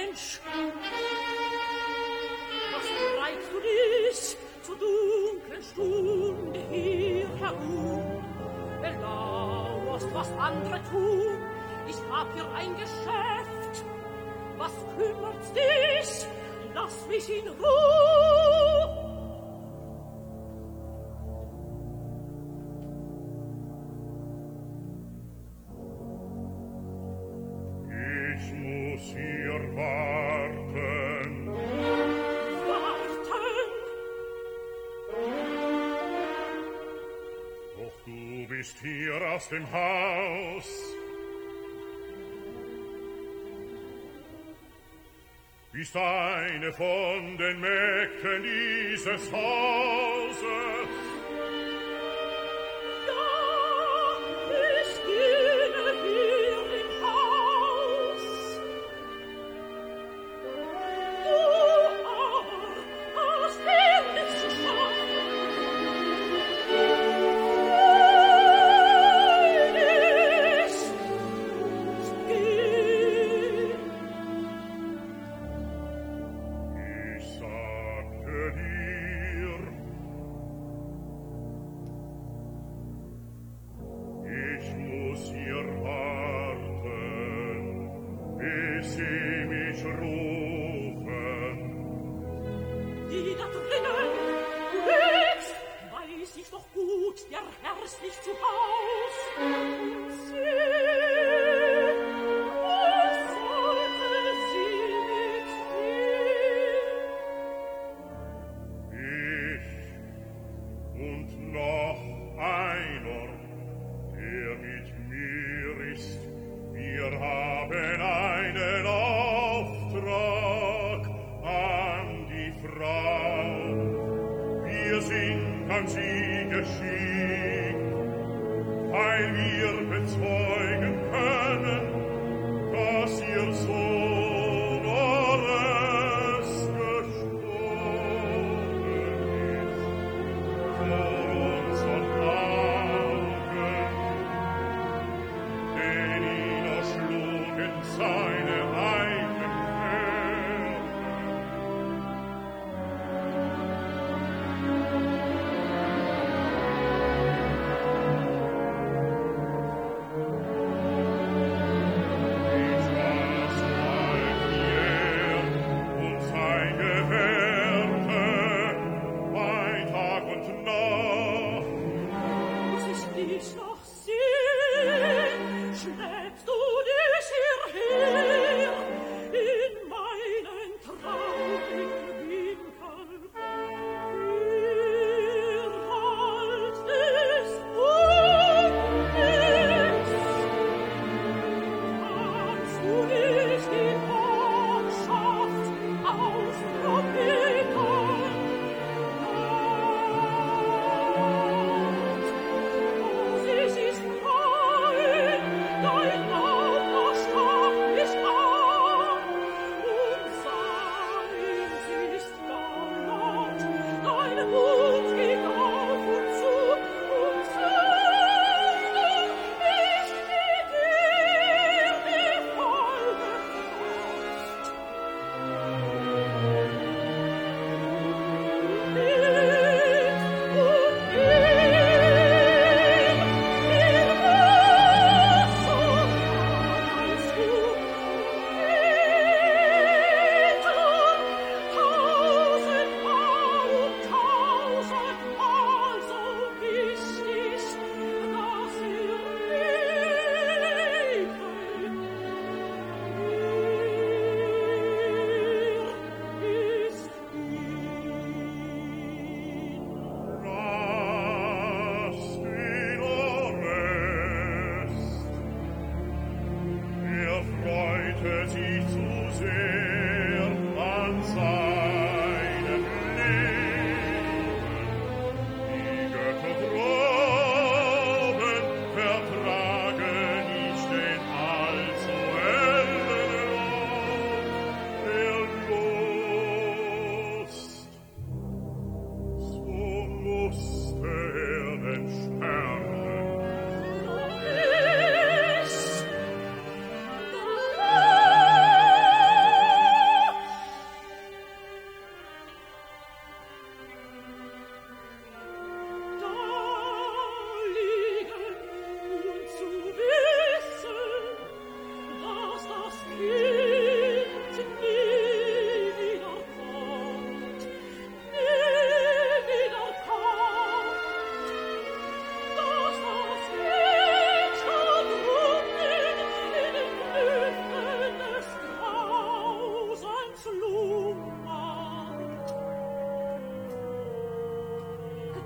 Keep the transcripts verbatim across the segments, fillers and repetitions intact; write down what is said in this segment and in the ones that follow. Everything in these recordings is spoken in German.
Mensch. Was treibst du dich zur dunklen Stunde hier herum? Belauerst, was andere tun, ich hab hier ein Geschäft. Was kümmert's dich? Lass mich in Ruhe. Ich muss hier warten. Warten? Doch du bist hier aus dem Haus. Bist eine von den Mägden dieses Hauses. Ja, ich diene hier im Haus. Du aber hast hier nichts zu schaffen. Freilich, geh. Ich sagte dir, ich muss hier warten, bis sie mich rufen. Die da drinnen, du lebst, weiß ich doch gut, der Herr ist nicht zu Haus. Sie, was sollte sie mit dir? Ich und noch einer, der mit mir ist, wir haben einen Auftrag an die Frau. Wir sind an sie geschickt, weil wir bezeugen können, dass ihr Sohn Ores gestorben ist. Vor unseren Augen, denn ihn erschlugen seine eigenen Väter.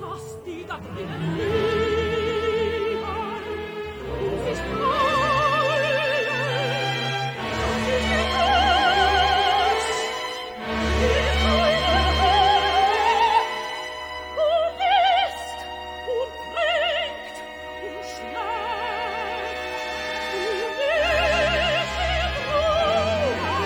dass die da drinnen liegen. Uns ist alle, das ist ihr Haus. Wir sollen hören und isst und trinkt und schläft. Und ist ihr Bruder,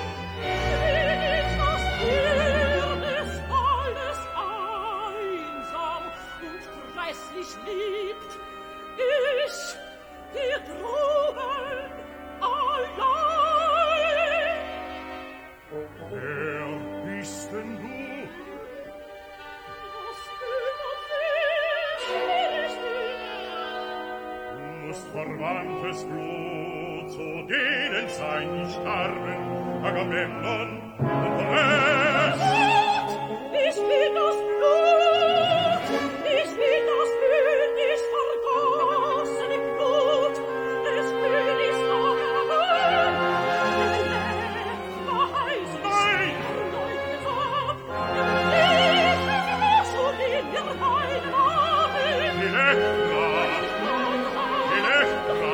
wie ist das Hirn ist alles einsam und grässlich liebt. Ich hier droben allein. Wer bist denn du? Was kümmert dich nicht? Du musst verwandtes Blut zu denen sein, die starben, Agamemnon und Paris. Ich will das Blut, ich will das Königs vergossene Blut, des Königs Agamemnon. Es verheißen Nein! leugnet ab, ich will schon in mir weinen haben. Elektra! Elektra!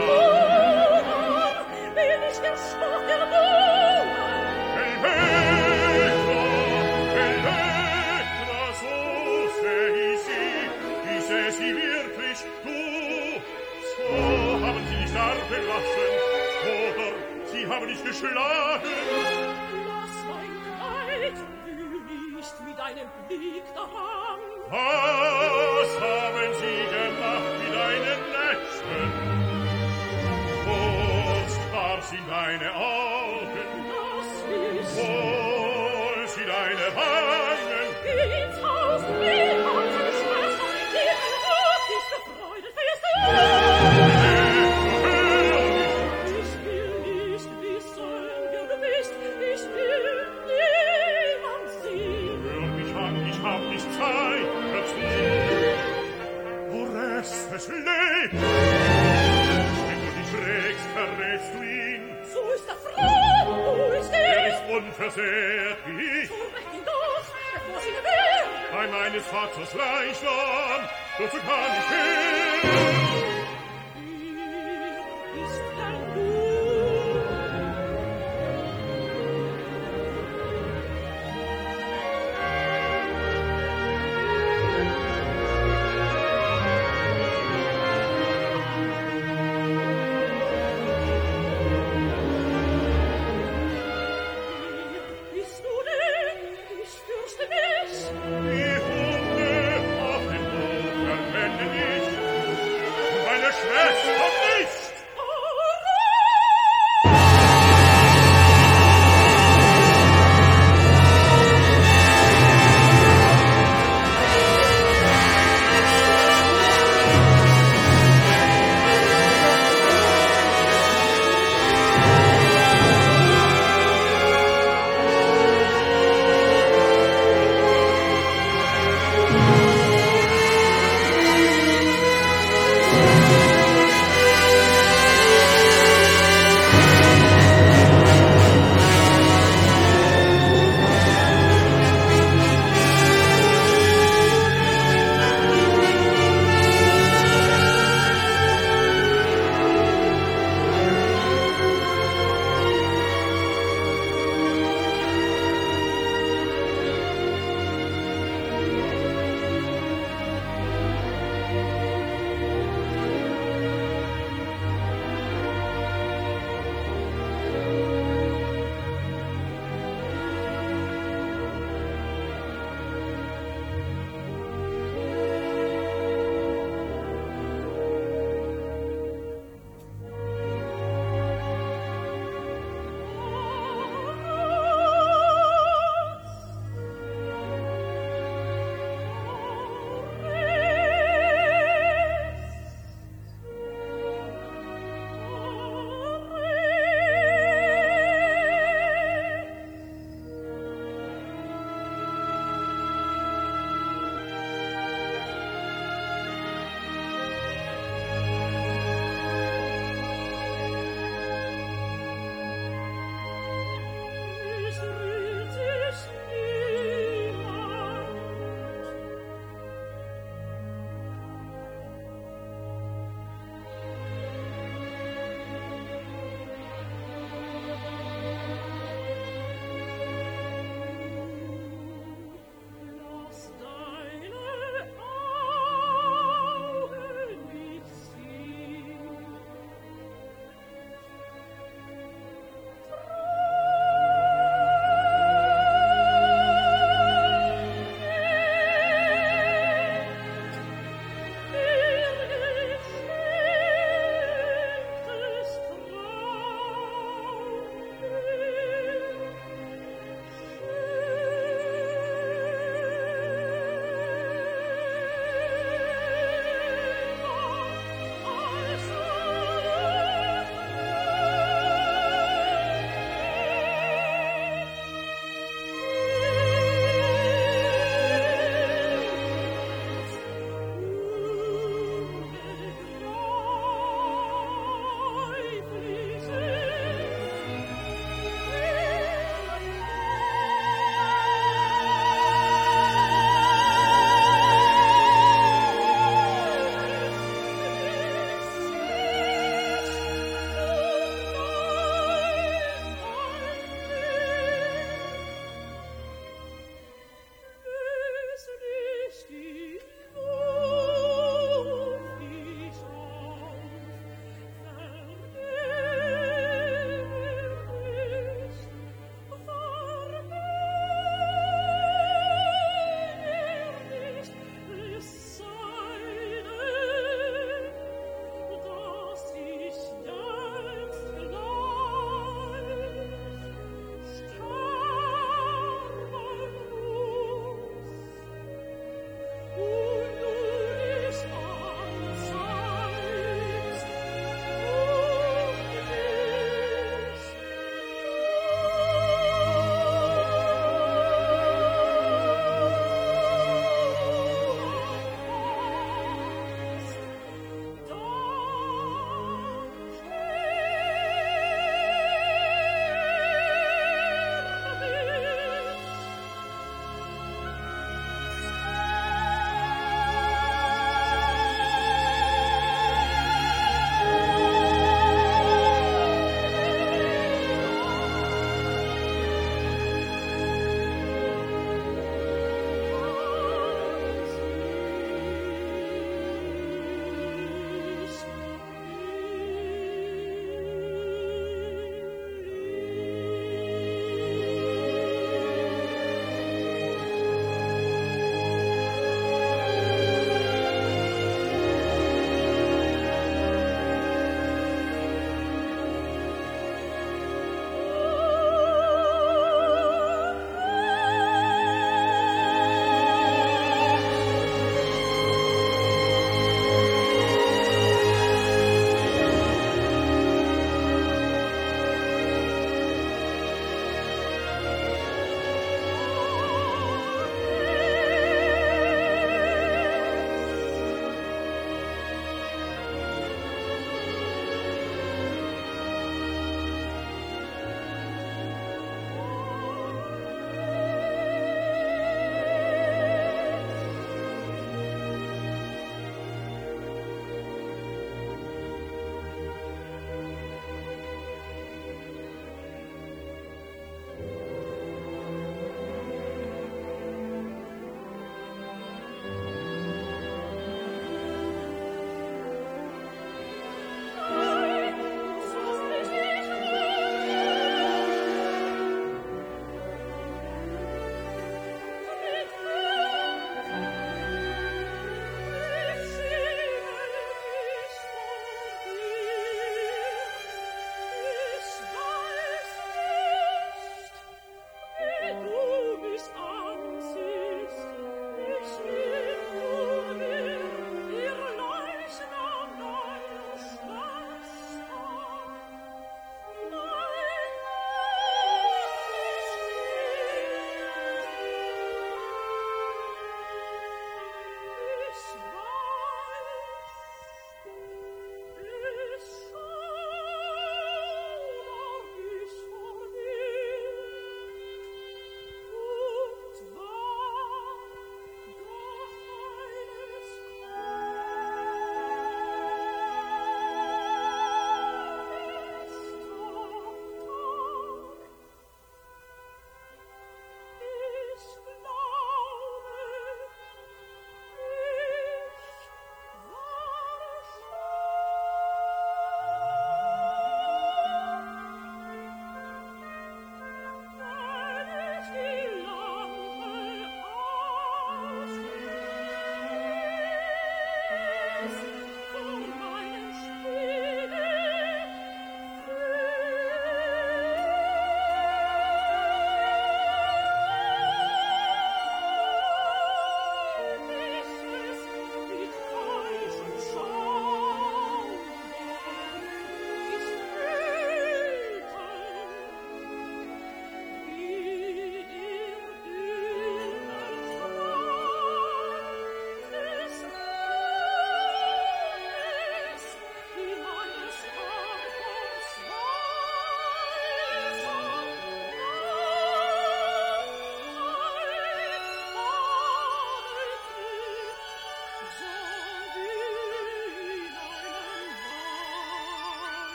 Will ich den Spott der Buhmann? Elektra! Elektra, so seh ich sie, ich seh sie wirklich, du. So haben sie dich darben lassen, oder sie haben dich geschlagen. Lass mein Kleid, wühl nicht mit deinem Blick daran. Was haben sie gemacht mit deinen Nächten? Kostbar sind deine Augen, Das ist wohl sind deine Wangen. ins Haus, wie hat seine Schwester, die ein glücklichste Freude fest. Ich will nicht wissen, wer du bist, ich will niemand sehen. Hör mich an, ich hab nicht Zeit dazu. Orestes lebt! Wenn du dich regst, verrätst du ihn. So ist er froh, wo ist Er er? ist unversehrt wie ich. So recht ihn doch, bevor sie gewähren. Bei meines Vaters Leichnam, dazu kann ich hin. Hier ist denn du? Hier bist du denn? Ich fürchte mich. Die Hunde auf dem Hof erkennen dich, und meine Schwester nicht. Oh,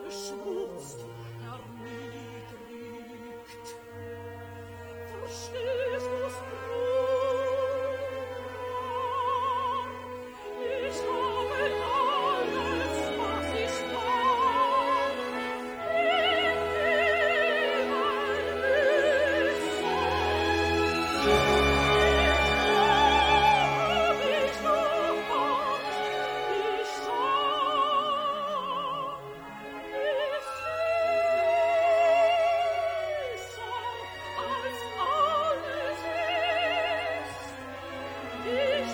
beschmutzt, erniedrigt. Verstehst du's, Bruder? Ich habe alles, was ich war. In dir ein Wissen. Ich hab mich gehabt, ich sah. Ich süßer, als alles ist. Ich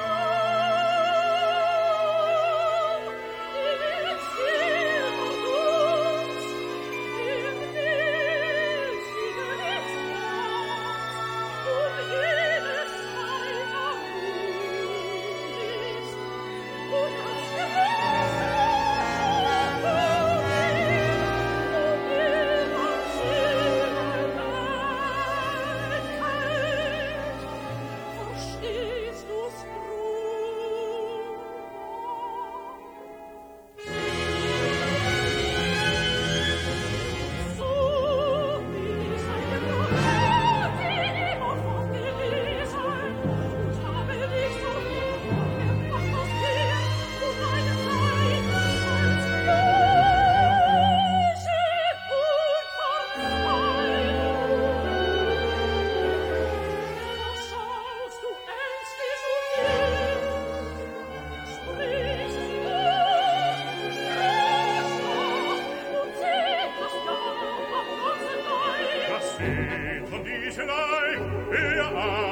sah, ich sehe uns, im mäßigen ist Herz, um jedes seiner Ruhe ist, und das Gewisse verstehst du's, Bruder? So bin ich eine Bruder, die immer fortgelesen, und habe dich so gemacht aus dir, und meine Zeit als da schaust du ängstlich umher, sprichst du, sprichst du, und seht das Jahr am ganzen Leib. Das Lied von Dieselei, wer